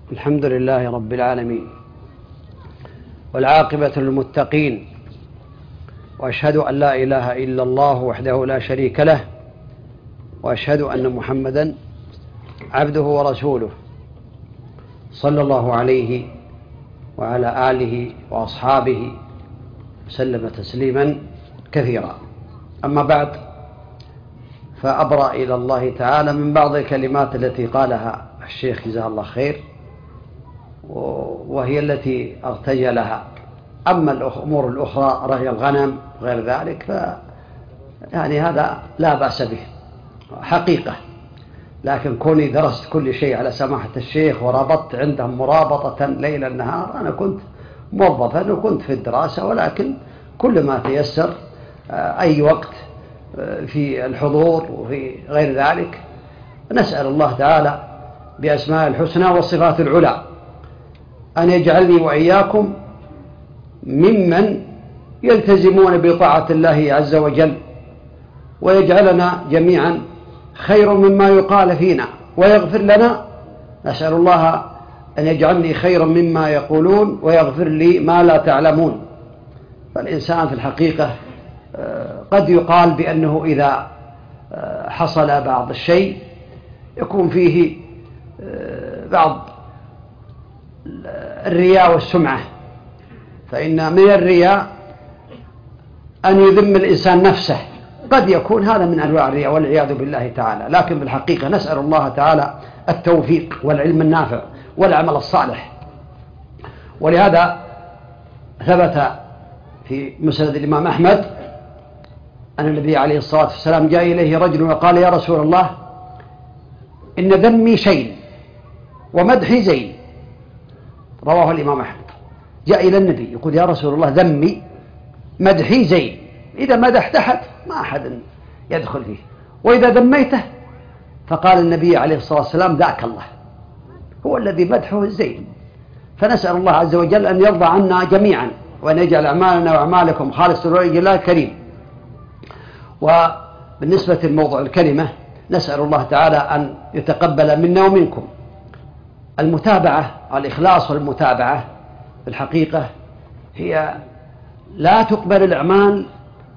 الحمد لله رب العالمين، والعاقبة للمتقين، وأشهد أن لا إله إلا الله وحده لا شريك له، وأشهد أن محمدا عبده ورسوله صلى الله عليه وعلى آله وأصحابه وسلم تسليما كثيرا. أما بعد، فأبرأ إلى الله تعالى من بعض الكلمات التي قالها الشيخ جزاه الله خير، وهي التي ارتجلها. أما الأمور الأخرى رعي الغنم غير ذلك يعني هذا لا بأس به حقيقة، لكن كوني درست كل شيء على سماحة الشيخ وربطت عندهم مرابطة ليل النهار. أنا كنت موظفا وكنت في الدراسة، ولكن كل ما تيسر أي وقت في الحضور وفي غير ذلك. نسأل الله تعالى بأسماء الحسنى والصفات العلى أن يجعلني وإياكم ممن يلتزمون بطاعة الله عز وجل، ويجعلنا جميعا خير مما يقال فينا ويغفر لنا. نسأل الله أن يجعلني خيرا مما يقولون ويغفر لي ما لا تعلمون. فالإنسان في الحقيقة قد يقال بأنه إذا حصل بعض الشيء يكون فيه بعض الرياء والسمعة، فإن من الرياء أن يذم الإنسان نفسه، قد يكون هذا من أنواع الرياء والعياذ بالله تعالى. لكن بالحقيقة نسأل الله تعالى التوفيق والعلم النافع والعمل الصالح. ولهذا ثبت في مسند الإمام أحمد أن النبي عليه الصلاة والسلام جاء إليه رجل وقال: يا رسول الله، إن ذمي شيء ومدحي زين. رواه الإمام أحمد. جاء إلى النبي يقول: يا رسول الله، ذمي مدحي زين، إذا مدحت أحد ما أحد يدخل فيه، وإذا ذميته فقال النبي عليه الصلاة والسلام: ذاك الله هو الذي مدحه الزين. فنسأل الله عز وجل أن يرضى عنا جميعا، وأن يجعل أعمالنا وأعمالكم خالصة لوجه الله الكريم. وبالنسبة لموضوع الكلمة، نسأل الله تعالى أن يتقبل منا ومنكم. المتابعة، الإخلاص والمتابعة في الحقيقة هي لا تقبل الأعمال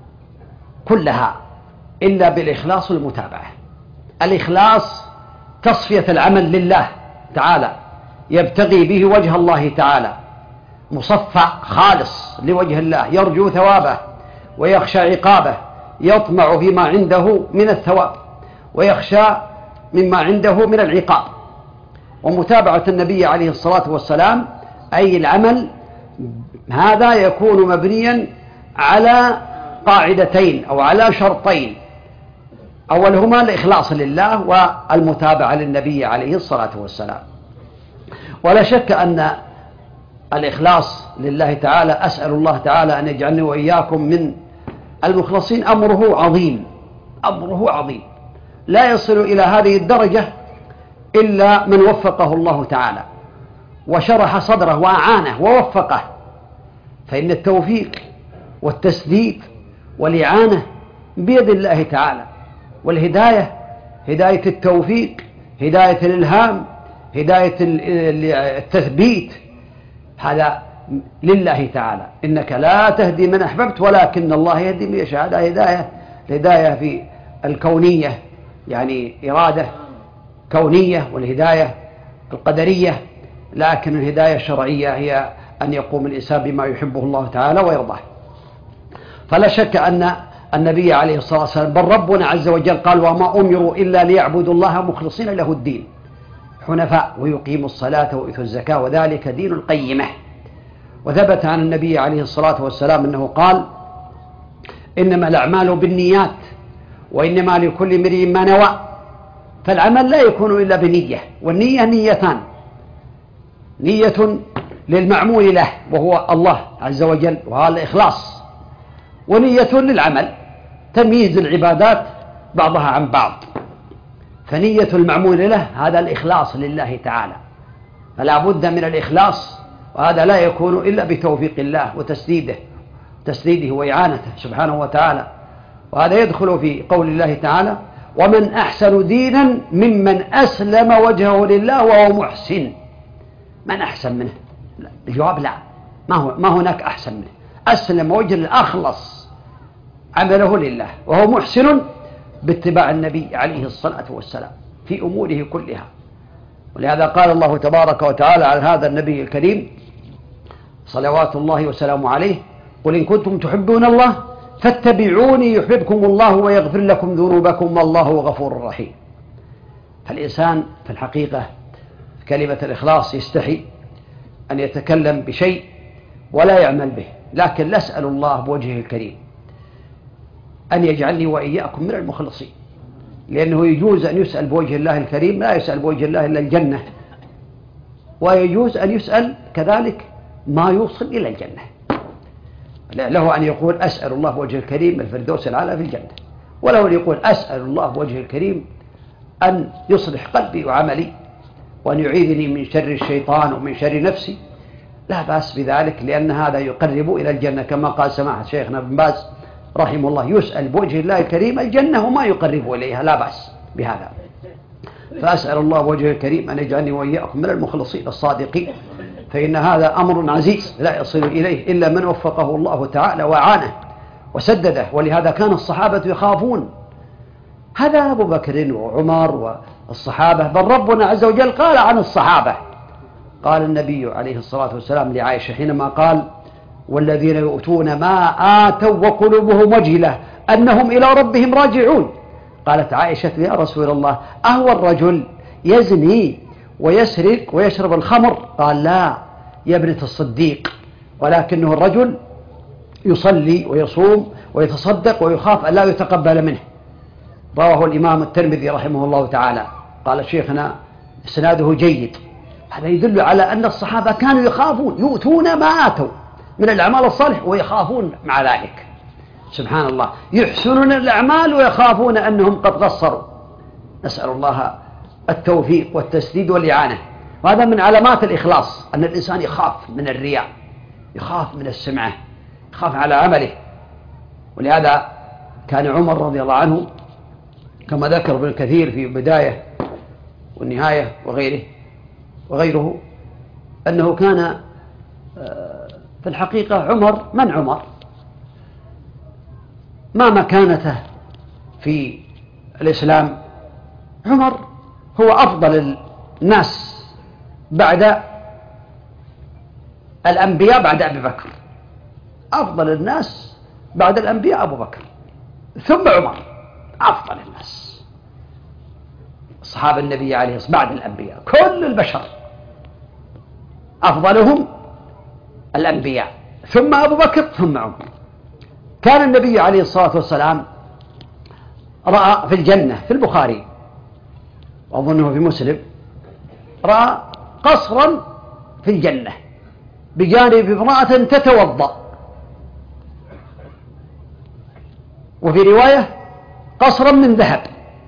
كلها إلا بالإخلاص والمتابعة. الإخلاص تصفية العمل لله تعالى، يبتغي به وجه الله تعالى، مصفى خالص لوجه الله، يرجو ثوابه ويخشى عقابه، يطمع فيما عنده من الثواب ويخشى مما عنده من العقاب. ومتابعة النبي عليه الصلاة والسلام أي العمل هذا يكون مبنيا على قاعدتين أو على شرطين: أولهما الإخلاص لله، والمتابعة للنبي عليه الصلاة والسلام. ولا شك أن الإخلاص لله تعالى، أسأل الله تعالى أن يجعلني وإياكم من المخلصين، أمره عظيم، أمره عظيم، لا يصل إلى هذه الدرجة إلا من وفقه الله تعالى وشرح صدره وأعانه ووفقه. فإن التوفيق والتسديد والإعانة بيد الله تعالى، والهداية، هداية التوفيق، هداية الإلهام، هداية التثبيت، هذا لله تعالى. إنك لا تهدي من أحببت ولكن الله يهدي من يشاء. هذا هداية في الكونية، يعني إرادة كونية، والهداية القدرية. لكن الهداية الشرعية هي أن يقوم الإنسان بما يحبه الله تعالى ويرضاه. فلا شك أن النبي عليه الصلاة والسلام، بل ربنا عز وجل قال: وما أمروا إلا ليعبدوا الله مخلصين له الدين حنفاء ويقيموا الصلاة ويؤتوا الزكاة وذلك دين القيمة. وثبت عن النبي عليه الصلاة والسلام أنه قال: إنما الأعمال بالنيات وإنما لكل امرئ ما نوى. فالعمل لا يكون إلا بنية، والنية نيتان: نية للمعمول له وهو الله عز وجل وهذا الإخلاص، ونية للعمل تمييز العبادات بعضها عن بعض. فنية المعمول له هذا الإخلاص لله تعالى، فلا بد من الإخلاص، وهذا لا يكون إلا بتوفيق الله وتسديده وإعانته سبحانه وتعالى. وهذا يدخل في قول الله تعالى: ومن أحسن دينا ممن أسلم وجهه لله وهو محسن. من أحسن منه؟ لا. الجواب لا، ما هناك أحسن منه. أسلم وجه أخلص عمله لله وهو محسن باتباع النبي عليه الصلاة والسلام في أموره كلها. ولهذا قال الله تبارك وتعالى على هذا النبي الكريم صلوات الله وسلامه عليه: قل إن كنتم تحبون الله فاتبعوني يحببكم الله ويغفر لكم ذنوبكم والله غفور رحيم. فالإنسان في الحقيقة كلمة الإخلاص يستحي أن يتكلم بشيء ولا يعمل به، لكن نسأل الله بوجهه الكريم أن يجعلني وإياكم من المخلصين، لأنه يجوز أن يسأل بوجه الله الكريم، لا يسأل بوجه الله إلا الجنة، ويجوز أن يسأل كذلك ما يوصل إلى الجنة. له أن يقول أسأل الله بوجه الكريم الفردوس الأعلى في الجنة، وله أن يقول أسأل الله بوجه الكريم أن يصلح قلبي وعملي وأن يعيذني من شر الشيطان ومن شر نفسي، لا بأس بذلك، لأن هذا يقرب إلى الجنة كما قال سماحة شيخنا ابن باز رحمه الله: يسأل بوجه الله الكريم الجنة وما يقرب إليها، لا بأس بهذا. فأسأل الله بوجه الكريم أن يجعلني وإياكم من المخلصين الصادقين، فإن هذا أمر عزيز لا يصل إليه إلا من وفقه الله تعالى وعانه وسدده. ولهذا كان الصحابة يخافون، هذا أبو بكر وعمر والصحابة، بل ربنا عز وجل قال عن الصحابة، قال النبي عليه الصلاة والسلام لعائشة حينما قال: والذين يؤتون ما آتوا وقلوبهم وجلة أنهم إلى ربهم راجعون. قالت عائشة: يا رسول الله، أهو الرجل يزني ويسرق ويشرب الخمر؟ قال: لا يا ابنة الصديق، ولكنه الرجل يصلي ويصوم ويتصدق ويخاف أن لا يتقبل منه. رواه الإمام الترمذي رحمه الله تعالى. قال شيخنا إسناده جيد. هذا يدل على أن الصحابة كانوا يخافون، يؤتون ما آتوا من الأعمال الصالحة ويخافون مع ذلك. سبحان الله، يحسنون الأعمال ويخافون أنهم قد قصروا. نسأل الله التوفيق والتسديد والإعانة. وهذا من علامات الإخلاص، أن الإنسان يخاف من الرياء، يخاف من السمعة، يخاف على عمله. ولهذا كان عمر رضي الله عنه كما ذكر ابن كثير في بداية والنهاية وغيره أنه كان في الحقيقة عمر من عمر ما مكانته في الإسلام. عمر هو أفضل الناس بعد الأنبياء بعد أبي بكر، أفضل الناس بعد الأنبياء أبو بكر، ثم عمر أفضل الناس. أصحاب النبي عليه الصلاة والسلام بعد الأنبياء، كل البشر أفضلهم الأنبياء، ثم أبو بكر ثم عمر. كان النبي عليه الصلاة والسلام رأى في الجنة في البخاري وأظنه في مسلم، رأى قصرا في الجنة بجانب امرأة تتوضأ، وفي رواية قصرا من ذهب.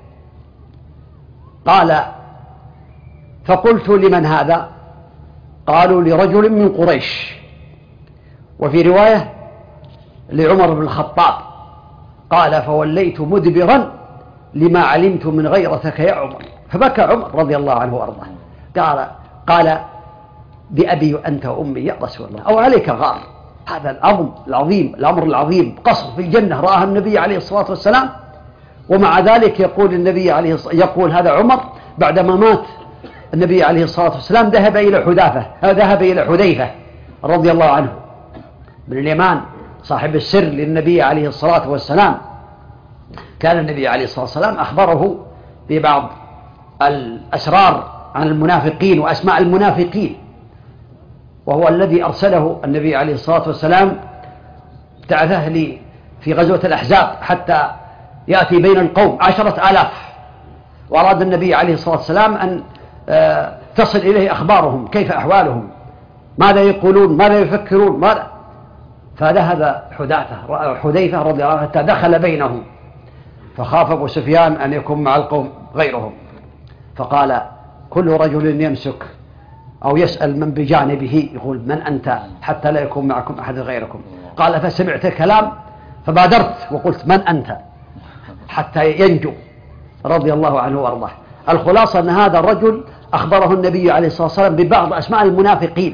قال: فقلت لمن هذا؟ قالوا: لرجل من قريش. وفي رواية لعمر بن الخطاب. قال: فوليت مدبرا لما علمت من غيرتك يا عمر. فبكى عمر رضي الله عنه وارضاه، قال: بأبي أنت وأمي يا رسول الله، أو عليك غار. هذا الأمر العظيم، قصر في الجنة رآها النبي عليه الصلاة والسلام. ومع ذلك يقول النبي يقول هذا عمر بعدما مات النبي عليه الصلاة والسلام ذهب إلى حذيفة رضي الله عنه بن اليمان صاحب السر للنبي عليه الصلاة والسلام. كان النبي عليه الصلاة والسلام أخبره ببعض الأسرار عن المنافقين وأسماء المنافقين، وهو الذي أرسله النبي عليه الصلاة والسلام بعثه لي في غزوة الأحزاب حتى يأتي بين القوم 10,000، وأراد النبي عليه الصلاة والسلام أن تصل إليه أخبارهم، كيف أحوالهم، ماذا يقولون، ماذا يفكرون، فذهب حذيفة رضي الله عنه حتى دخل بينهم، فخاف أبو سفيان أن يكون مع القوم غيرهم، فقال: كل رجل يمسك أو يسأل من بجانبه يقول: من أنت؟ حتى لا يكون معكم أحد غيركم. قال: فسمعت الكلام فبادرت وقلت: من أنت؟ حتى ينجو رضي الله عنه وارضاه. الخلاصة أن هذا الرجل أخبره النبي عليه الصلاة والسلام ببعض أسماء المنافقين،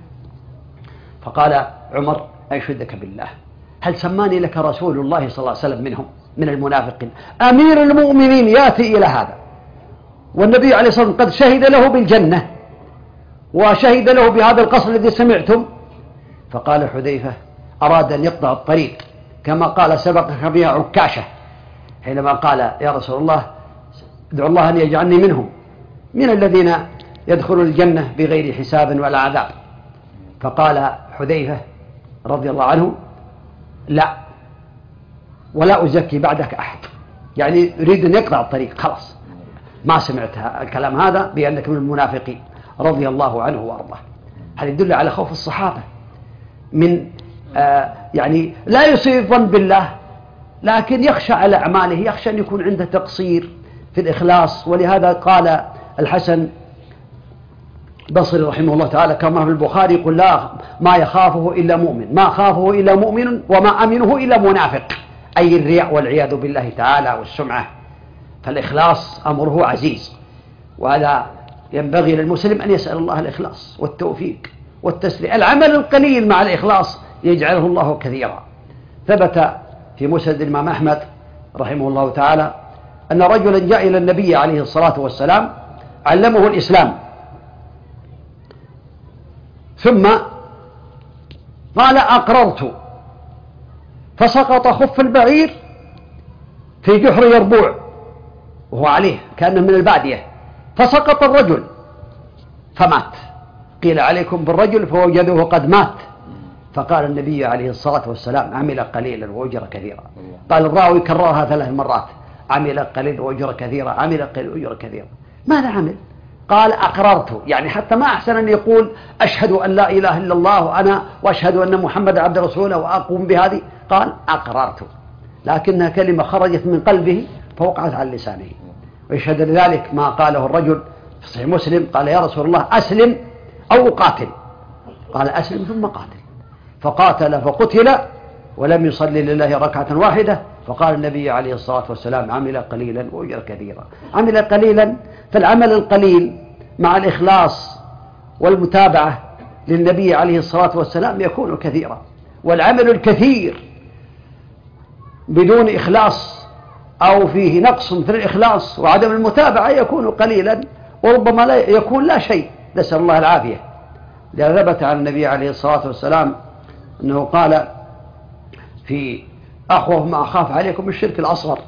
فقال عمر: أيشهدك بالله، هل سماني لك رسول الله صلى الله عليه وسلم منهم من المنافقين؟ أمير المؤمنين يأتي إلى هذا والنبي عليه الصلاة والسلام قد شهد له بالجنة وشهد له بهذا القصر الذي سمعتم. فقال حذيفة: أراد أن يقطع الطريق كما قال سبقك بها عكاشة حينما قال: يا رسول الله ادعو الله أن يجعلني منهم، من الذين يدخلون الجنة بغير حساب ولا عذاب. فقال حذيفة رضي الله عنه: لا، ولا أزكي بعدك أحد، يعني يريد أن يقطع الطريق، خلاص ما سمعت الكلام هذا بأنك من المنافقين، رضي الله عنه وأرضاه. هذا يدل على خوف الصحابة من يعني لا يصيب ظن بالله، لكن يخشى على أعماله، يخشى أن يكون عنده تقصير في الإخلاص. ولهذا قال الحسن البصري رحمه الله تعالى كما في البخاري: يقول: لا ما يخافه إلا مؤمن، ما خافه إلا مؤمن، وما أمنه إلا منافق، أي الرياء والعياذ بالله تعالى والسمعة. فالإخلاص أمره عزيز، وهذا ينبغي للمسلم أن يسأل الله الإخلاص والتوفيق والتسليم. العمل القليل مع الإخلاص يجعله الله كثيرا. ثبت في مسند الإمام أحمد رحمه الله تعالى أن رجلا جاء إلى النبي عليه الصلاة والسلام علمه الإسلام، ثم قال: أقررت، فسقط خف البعير في جحر يربوع وهو عليه كأنه من البادية، فسقط الرجل فمات. قيل: عليكم بالرجل، فوجدوه قد مات. فقال النبي عليه الصلاة والسلام: عمل قليلا وأجر كثيرا. قال الراوي كررها 3 مرات: عمل قليلا وأجر كثيرا، عمل قليلا وأجر كثيرا. ماذا عمل؟ قال: أقررت، يعني حتى ما أحسن أن يقول: أشهد أن لا إله إلا الله وأنا وأشهد أن محمد عبد رسوله وأقوم بهذه. قال: أقررت، لكنها كلمة خرجت من قلبه فوقعت على لسانه. ويشهد لذلك ما قاله الرجل في صحيح مسلم: قال: يا رسول الله أسلم أو أقاتل؟ قال: أسلم ثم قاتل. فقاتل فقتل ولم يصلي لله ركعة واحدة. فقال النبي عليه الصلاة والسلام: عمل قليلا وأجر كثيرا. عمل قليلا، فالعمل القليل مع الإخلاص والمتابعة للنبي عليه الصلاة والسلام يكون كثيرا، والعمل الكثير بدون إخلاص أو فيه نقص في الإخلاص وعدم المتابعة يكون قليلا، وربما لا يكون لا شيء، نسأل الله العافية. لذا ثبت عن النبي عليه الصلاة والسلام أنه قال في: أخوف ما أخاف عليكم الشرك الأصغر.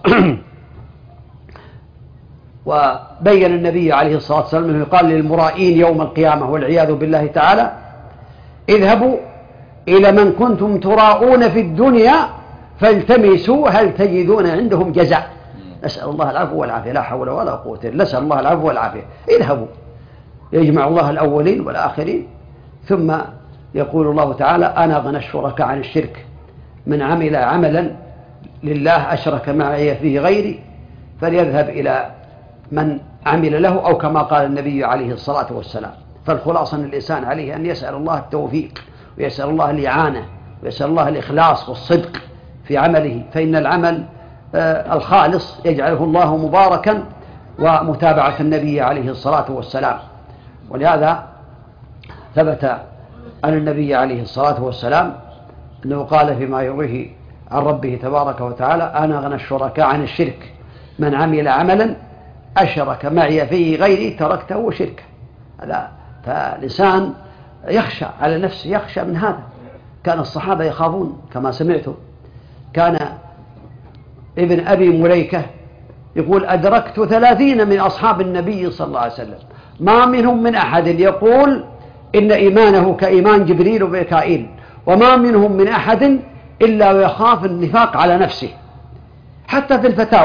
وبين النبي عليه الصلاة والسلام أنه يقال للمرائين يوم القيامة والعياذ بالله تعالى: اذهبوا إلى من كنتم تراؤون في الدنيا فالتمسوا هل تجدون عندهم جزاء. نسأل الله العفو والعافية، لا حول ولا قوة إلا بالله، نسأل الله العفو والعافية. اذهبوا، يجمع الله الأولين والآخرين، ثم يقول الله تعالى: أنا أغنى الشركاء عن الشرك، من عمل عملا لله أشرك معي فيه غيري فليذهب إلى من عمل له، أو كما قال النبي عليه الصلاة والسلام. فالخلاصة أن الإنسان عليه أن يسأل الله التوفيق، ويسأل الله الإعانة، ويسأل الله الإخلاص والصدق في عمله، فإن العمل الخالص يجعله الله مباركا، ومتابعة النبي عليه الصلاة والسلام. ولهذا ثبت عن النبي عليه الصلاة والسلام أنه قال فيما يرويه عن ربه تبارك وتعالى: أنا أغنى الشركاء عن الشرك، من عمل عملا أشرك معي فيه غيري تركته وشركه. هذا فالإنسان يخشى على نفسه، يخشى من هذا. كان الصحابة يخافون كما سمعتم. كان ابن أبي مليكة يقول: أدركت 30 من أصحاب النبي صلى الله عليه وسلم ما منهم من أحد يقول إن إيمانه كإيمان جبريل وميكائيل، وما منهم من أحد إلا ويخاف النفاق على نفسه. حتى في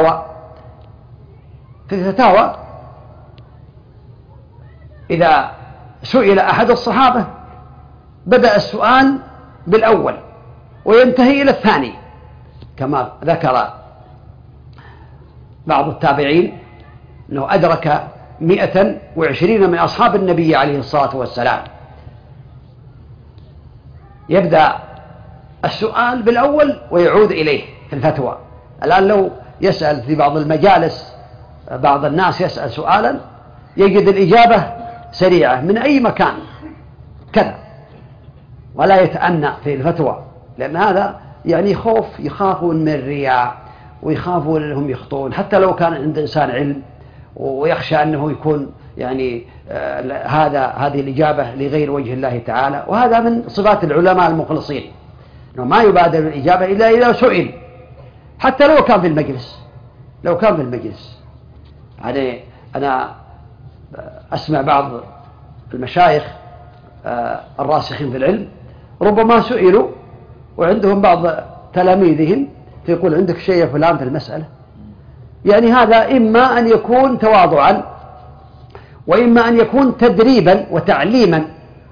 الفتاوى إذا سئل أحد الصحابة بدأ السؤال بالأول وينتهي إلى الثاني، كما ذكر بعض التابعين أنه أدرك 120 من أصحاب النبي عليه الصلاة والسلام. يبدأ السؤال بالأول ويعود إليه في الفتوى. الآن لو يسأل في بعض المجالس بعض الناس يسأل سؤالا يجد الإجابة سريعة من أي مكان كذا، ولا يتأنى في الفتوى، لأن هذا يعني يخافون من الرياء، ويخافون أنهم يخطئون حتى لو كان عند إنسان علم، ويخشى أنه يكون يعني هذه الإجابة لغير وجه الله تعالى. وهذا من صفات العلماء المخلصين، أنه ما يبادر الإجابة إلا إذا سئل، حتى لو كان في المجلس. يعني أنا أسمع بعض المشايخ الراسخين في العلم ربما سئلوا وعندهم بعض تلاميذهم فيقول عندك شيء يا فلان في المسألة، يعني هذا إما أن يكون تواضعا، وإما أن يكون تدريبا وتعليما.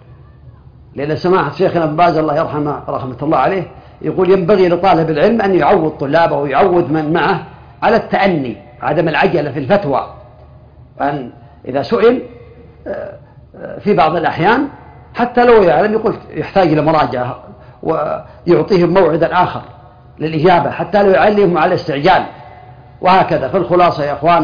لأن سماحة شيخنا ابن باز الله يرحمه رحمة الله عليه يقول ينبغي لطالب العلم أن يعود طلابه ويعود من معه على التأني، عدم العجلة في الفتوى، أن إذا سئل في بعض الأحيان حتى لو يعلم يقول يحتاج إلى مراجعة، ويعطيهم موعدا آخر للإجابة حتى لو يعلمهم على استعجال. وهكذا. فالخلاصة يا أخوان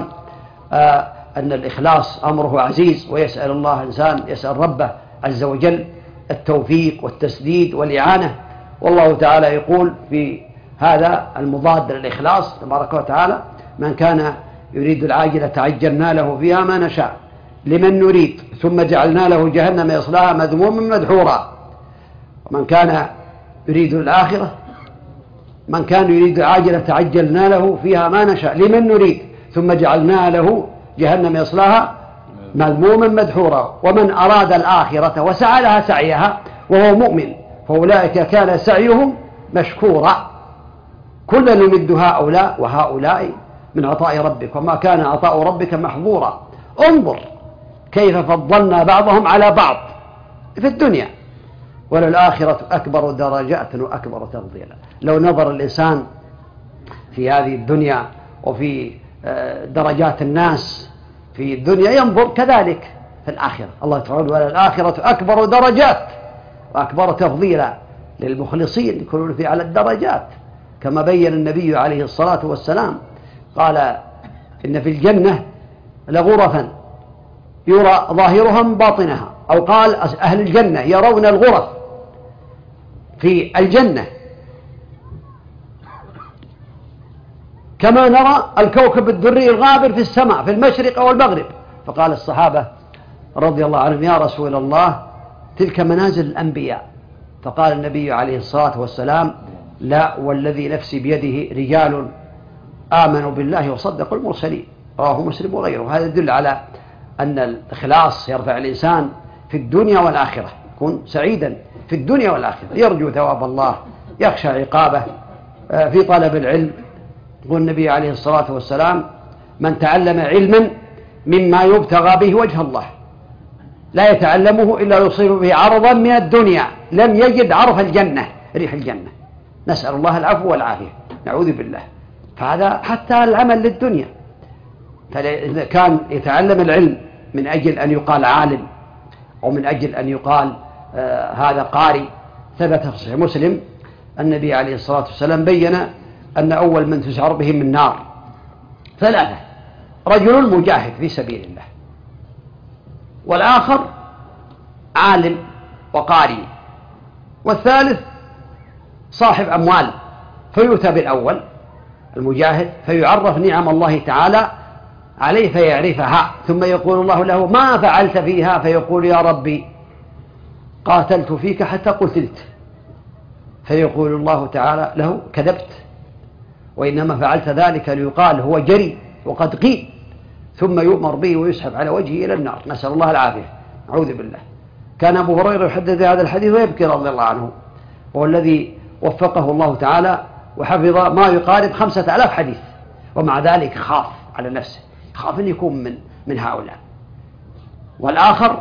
أن الإخلاص أمره عزيز، ويسأل الله إنسان يسأل ربه عز وجل التوفيق والتسديد والإعانة. والله تعالى يقول في هذا المضاد للإخلاص تبارك وتعالى: من كان يريد العاجلة عجلنا له فيها ما نشاء لمن نريد ثم جعلنا له جهنم يصلاها مذموما مدحورا. ومن كان يريد الآخرة، من كان يريد العاجلة عجلنا له فيها ما نشاء لمن نريد ثم جعلنا له جهنم يصلاها مذموما مدحورا. ومن أراد الآخرة وسعى لها سعيها وهو مؤمن فأولئك كان سعيهم مشكورا. كلا نمد هؤلاء وهؤلاء من عطاء ربك وما كان عطاء ربك محظورا. انظر كيف فضلنا بعضهم على بعض في الدنيا، وللآخرة أكبر درجات وأكبر تفضيلا. لو نظر الإنسان في هذه الدنيا وفي درجات الناس في الدنيا ينظر كذلك في الآخرة. الله تعالى: وللآخرة أكبر درجات وأكبر تفضيلا للمخلصين يكونون في على الدرجات، كما بين النبي عليه الصلاة والسلام قال: إن في الجنة لغرفا يرى ظاهرها من باطنها، أو قال أهل الجنة يرون الغرف في الجنة كما نرى الكوكب الدري الغابر في السماء في المشرق أو المغرب. فقال الصحابة رضي الله عنهم: يا رسول الله تلك منازل الأنبياء. فقال النبي عليه الصلاة والسلام: لا، والذي نفسي بيده رجال آمنوا بالله وصدقوا المرسلين. رواه مسلم وغيره. هذا يدل على أن الإخلاص يرفع الإنسان في الدنيا والآخرة، يكون سعيدا في الدنيا والآخرة، يرجو ثواب الله، يخشى عقابه. في طلب العلم يقول النبي عليه الصلاة والسلام: من تعلم علما مما يبتغى به وجه الله لا يتعلمه إلا يصيب به عرضا من الدنيا لم يجد عرف الجنة ريح الجنة. نسأل الله العفو والعافية، نعوذ بالله. فهذا حتى العمل للدنيا. فإذا كان يتعلم العلم من أجل أن يقال عالم، أو من أجل أن يقال هذا قارئ، ثبت في صحيح مسلم النبي عليه الصلاة والسلام بين أن أول من تسعر بهم من النار ثلاثة: رجل مجاهد في سبيل الله، والآخر عالم وقارئ، والثالث صاحب أموال. فيؤتى بالأول المجاهد فيعرف نعم الله تعالى عليه فيعرفها، ثم يقول الله له: ما فعلت فيها؟ فيقول: يا ربي قاتلت فيك حتى قتلت. فيقول الله تعالى له: كذبت، وإنما فعلت ذلك ليقال هو جري وقد قيل. ثم يؤمر به ويسحب على وجهه إلى النار، نسأل الله العافية، نعوذ بالله. كان أبو هريرة يحدث هذا الحديث ويبكي رضي الله عنه، وهو الذي وفقه الله تعالى وحفظ ما يقارب 5000 حديث، ومع ذلك خاف على نفسه، خاف أن يكون من هؤلاء. والآخر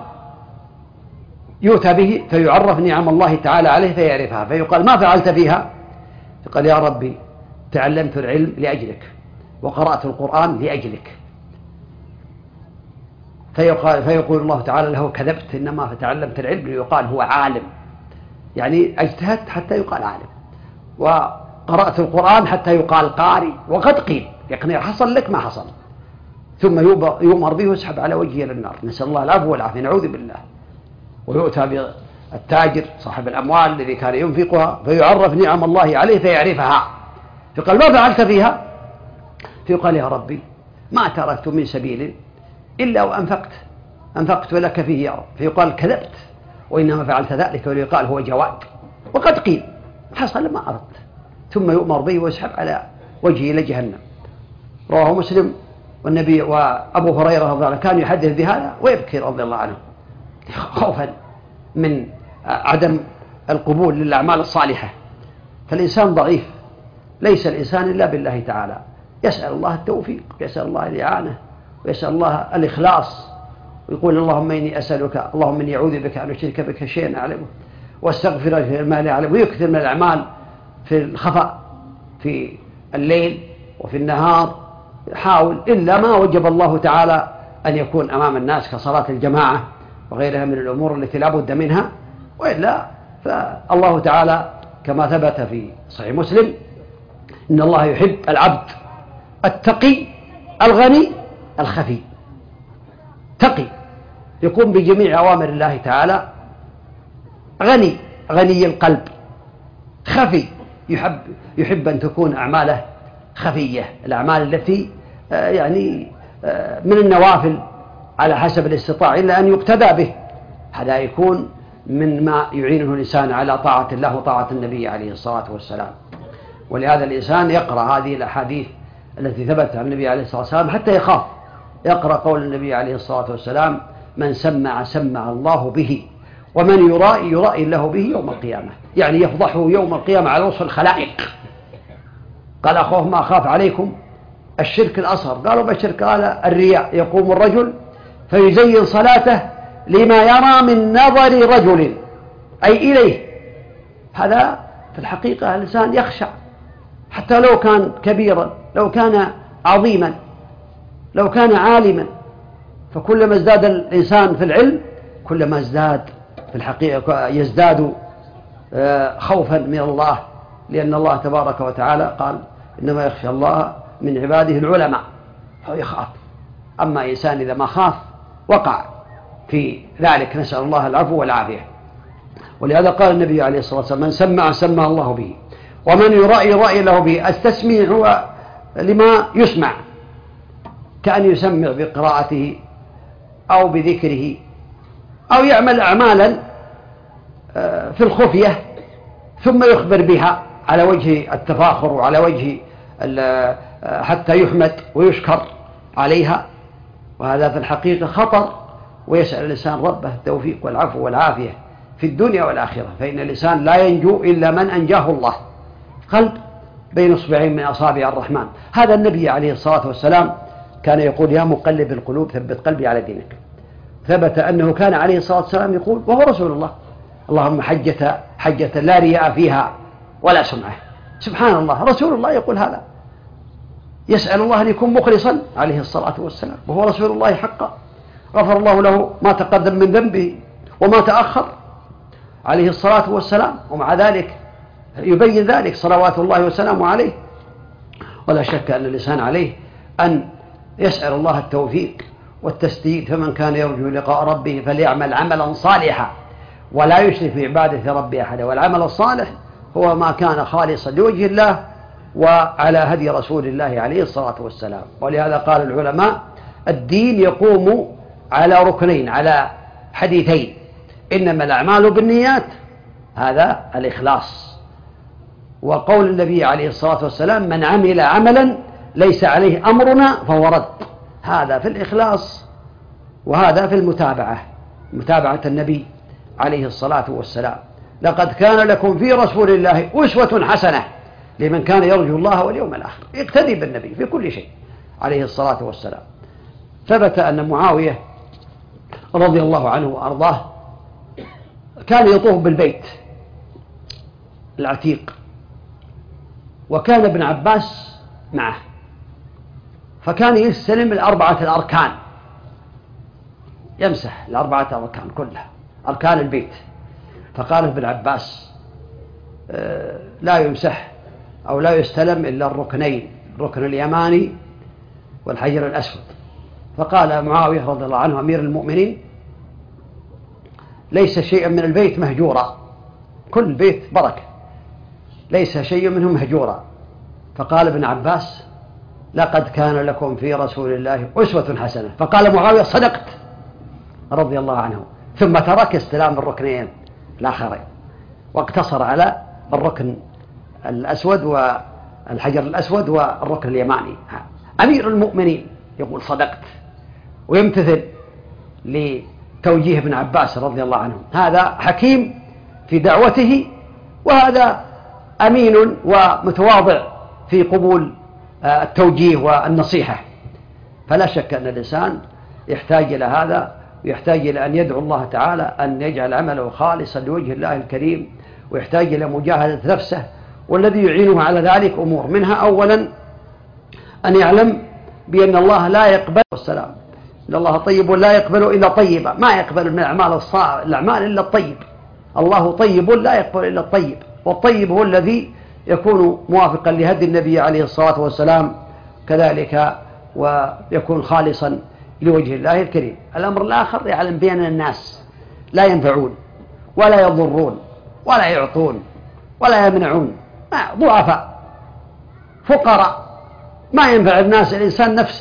يؤتى به فيعرف نعم الله تعالى عليه فيعرفها، فيقال: ما فعلت فيها؟ فقال: يا ربي تعلمت العلم لأجلك وقرأت القرآن لأجلك. فيقول الله تعالى له: كذبت، إنما تعلمت العلم ليقال هو عالم، يعني اجتهدت حتى يقال عالم، وقرأت القرآن حتى يقال قارئ، وقد قيل، يعني حصل لك ما حصل. ثم يؤمر به ويسحب على وجهه إلى النار، نسأل الله العفو والعافية، نعوذ بالله. ويؤتى بالتاجر صاحب الأموال الذي كان ينفقها فيعرف نعم الله عليه فيعرفها، فقال ما فعلت فيها؟ فيقال يا ربي ما تركت من سبيل إلا وأنفقت لك فيه يا رب، فيقال كذبت وإنما فعلت ذلك، ويقال هو جواد وقد قيل حصل ما أردت، ثم يؤمر به ويسحب على وجهه إلى جهنم. رواه مسلم. والنبي وأبو هريرة رضي الله عنه كان يحدث بهذا ويبكي رضي الله عنه خوفا من عدم القبول للأعمال الصالحة. فالإنسان ضعيف، ليس الإنسان إلا بالله تعالى، يسأل الله التوفيق، يسأل الله الإعانة، ويسأل الله الإخلاص، ويقول اللهم إني أسألك، اللهم إني أعوذ بك أن أشرك بك شيئا أعلمه وأستغفرك ما لا أعلم، ويكثر من الأعمال في الخفاء في الليل وفي النهار، حاول إلا ما وجب الله تعالى أن يكون أمام الناس كصلاة الجماعة وغيرها من الأمور التي لا بد منها، وإلا فالله تعالى كما ثبت في صحيح مسلم إن الله يحب العبد التقي الغني الخفي. تقي يقوم بجميع أوامر الله تعالى، غني القلب، خفي يحب أن تكون أعماله خفية، الأعمال التي يعني من النوافل على حسب الاستطاعة إلا أن يقتدى به، هذا يكون من ما يعينه الإنسان على طاعة الله وطاعة النبي عليه الصلاة والسلام. ولهذا الإنسان يقرأ هذه الأحاديث التي ثبت عن النبي عليه الصلاة والسلام حتى يخاف، يقرأ قول النبي عليه الصلاة والسلام من سمع الله به، ومن يرائي الله به يوم القيامة، يعني يفضحه يوم القيامة على وصف الخلائق. قال أخوه ما أخاف عليكم الشرك الأصغر، قالوا بالشرك، قال الرياء، يقوم الرجل فيزين صلاته لما يرى من نظر رجل أي إليه. هذا في الحقيقة الإنسان يخشع حتى لو كان كبيرا، لو كان عظيما، لو كان عالما، فكلما ازداد الإنسان في العلم كلما ازداد في الحقيقة يزداد خوفا من الله، لأن الله تبارك وتعالى قال إنما يخشى الله من عباده العلماء، فهو يخاف. أما إنسان إذا ما خاف وقع في ذلك، نسأل الله العفو والعافية. ولهذا قال النبي عليه الصلاة والسلام من سمع الله به، ومن يرائي له به. التسميع هو لما يسمع، كأن يسمع بقراءته أو بذكره، أو يعمل أعمالا في الخفية ثم يخبر بها على وجه التفاخر وعلى وجه حتى يحمد ويشكر عليها، وهذا في الحقيقة خطر. ويسأل الإنسان ربه التوفيق والعفو والعافية في الدنيا والآخرة، فإن الإنسان لا ينجو إلا من أنجاه الله. قلب بين إصبعين من أصابع الرحمن، هذا النبي عليه الصلاة والسلام كان يقول يا مقلب القلوب ثبت قلبي على دينك. ثبت أنه كان عليه الصلاة والسلام يقول وهو رسول الله اللهم حجة لا رياء فيها ولا سمعة. سبحان الله، رسول الله يقول هذا، يسأل الله أن يكون مخلصا عليه الصلاة والسلام، وهو رسول الله حقا، غفر الله له ما تقدم من ذنبه وما تأخر عليه الصلاة والسلام، ومع ذلك يبين ذلك صلوات الله وسلامه عليه. ولا شك أن الإنسان عليه أن يسأل الله التوفيق والتسديد، فمن كان يرجو لقاء ربه فليعمل عملا صالحا ولا يشرك بعبادة ربه أحدا. والعمل الصالح هو ما كان خالصا لوجه الله وعلى هدي رسول الله عليه الصلاة والسلام. ولهذا قال العلماء الدين يقوم على ركنين، على حديثين: إنما الأعمال بالنيات، هذا الإخلاص، وقول النبي عليه الصلاة والسلام من عمل عملا ليس عليه أمرنا فهو رد، هذا في الإخلاص، وهذا في متابعة النبي عليه الصلاة والسلام. لقد كان لكم في رسول الله أسوة حسنة لمن كان يرجو الله واليوم الآخر، اقتدي بالنبي في كل شيء عليه الصلاة والسلام. ثبت أن معاوية رضي الله عنه وأرضاه كان يطوف بالبيت العتيق، وكان ابن عباس معه، فكان يستلم الأربعة الأركان، يمسح الأربعة الأركان كلها، أركان البيت. فقال ابن عباس لا يمسح أو لا يستلم إلا الركنين، الركن اليماني والحجر الأسود. فقال معاوية رضي الله عنه أمير المؤمنين: ليس شيء من البيت مهجورا، كل بيت بركة، ليس شيء منه مهجورا. فقال ابن عباس: لقد كان لكم في رسول الله أسوة حسنة. فقال معاوية: صدقت، رضي الله عنه. ثم ترك استلام الركنين الآخرين واقتصر على الركن الأسود والحجر الأسود والركن اليماني. أمير المؤمنين يقول صدقت ويمتثل لتوجيه ابن عباس رضي الله عنه. هذا حكيم في دعوته، وهذا أمين ومتواضع في قبول التوجيه والنصيحة. فلا شك أن الإنسان يحتاج إلى هذا، ويحتاج إلى أن يدعو الله تعالى أن يجعل عمله خالصا لوجه الله الكريم، ويحتاج إلى مجاهدة نفسه. والذي يعينه على ذلك أمور، منها أولا أن يعلم بأن الله لا يقبل والسلام إن الله طيب لا يقبل إلا طيبا، ما يقبل من الأعمال إلا الطيب. الله طيب لا يقبل إلا الطيب، والطيب هو الذي يكون موافقا لهدي النبي عليه الصلاة والسلام كذلك، ويكون خالصا لوجه الله الكريم. الأمر الآخر يعلم بأن الناس لا ينفعون ولا يضرون ولا يعطون ولا يمنعون، ضعفاء فقراء، ما ينفع الناس الإنسان نفسه.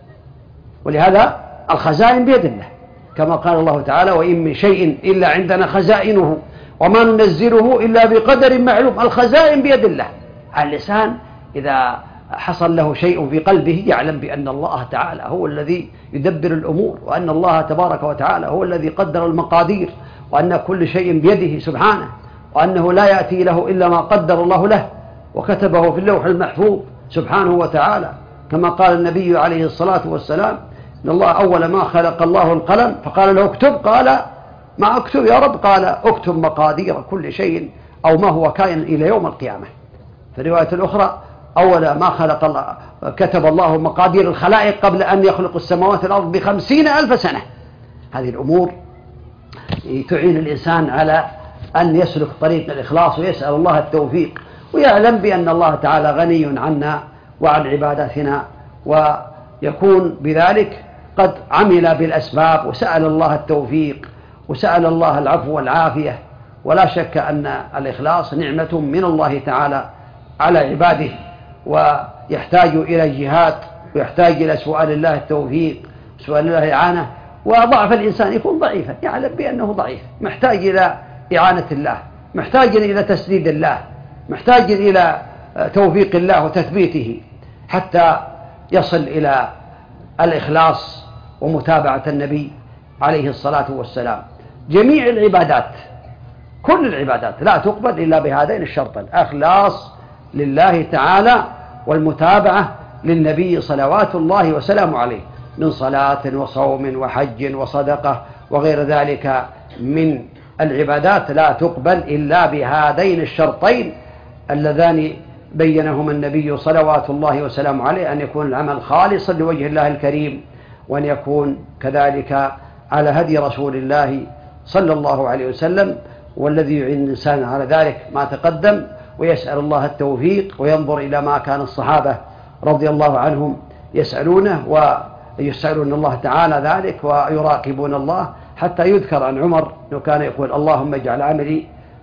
ولهذا الخزائن بيد الله، كما قال الله تعالى: وإن من شيء إلا عندنا خزائنه وما ننزله إلا بقدر معلوم. الخزائن بيد الله. اللسان إذا حصل له شيء في قلبه يعلم بأن الله تعالى هو الذي يدبر الأمور، وأن الله تبارك وتعالى هو الذي قدر المقادير، وأن كل شيء بيده سبحانه، وأنه لا يأتي له إلا ما قدر الله له وكتبه في اللوح المحفوظ سبحانه وتعالى. كما قال النبي عليه الصلاة والسلام: إن الله أول ما خلق الله القلم فقال له اكتب، قال: ما أكتب يا رب؟ قال: اكتب مقادير كل شيء أو ما هو كائن إلى يوم القيامة. في الرواية الأخرى: أول ما خلق الله كتب الله مقادير الخلائق قبل أن يخلق السماوات والأرض ب50,000 سنة. هذه الأمور تعين الإنسان على أن يسلك طريق الإخلاص، ويسأل الله التوفيق، ويعلم بأن الله تعالى غني عنا وعن عباداتنا، ويكون بذلك قد عمل بالأسباب وسأل الله التوفيق وسأل الله العفو والعافية. ولا شك أن الإخلاص نعمة من الله تعالى على عباده، ويحتاج إلى جهاد، ويحتاج إلى سؤال الله التوفيق، سؤال الله الإعانة. وضعف الإنسان يكون ضعيفا، يعلم بأنه ضعيف، محتاج إلى إعانة الله، محتاج إلى تسديد الله، محتاج إلى توفيق الله وتثبيته حتى يصل إلى الإخلاص ومتابعة النبي عليه الصلاة والسلام. جميع العبادات، كل العبادات لا تقبل إلا بهذين الشرطين: الإخلاص لله تعالى، والمتابعة للنبي صلوات الله وسلامه عليه، من صلاة وصوم وحج وصدقة وغير ذلك من العبادات لا تقبل إلا بهذين الشرطين اللذان بينهما النبي صلوات الله وسلامه عليه: أن يكون العمل خالصا لوجه الله الكريم، وأن يكون كذلك على هدي رسول الله صلى الله عليه وسلم. والذي يعين الإنسان على ذلك ما تقدم، ويسأل الله التوفيق، وينظر إلى ما كان الصحابة رضي الله عنهم يسألونه، ويسألون الله تعالى ذلك، ويراقبون الله. حتى يذكر عن عمر أنه كان يقول: اللهم اجعل عملي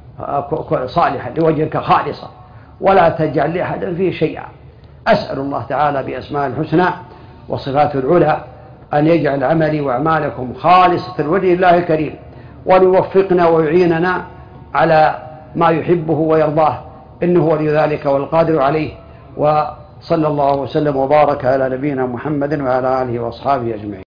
صالحا لوجهك خالصا ولا تجعل لأحد فيه شيئا. أسأل الله تعالى بأسماء الحسنى وصفاته العلى أن يجعل عملي وأعمالكم خالصة لوجه الله الكريم، وليوفقنا ويعيننا على ما يحبه ويرضاه، إنه ولي ذلك والقادر عليه. وصلى الله وسلم وبارك على نبينا محمد وعلى آله وأصحابه أجمعين.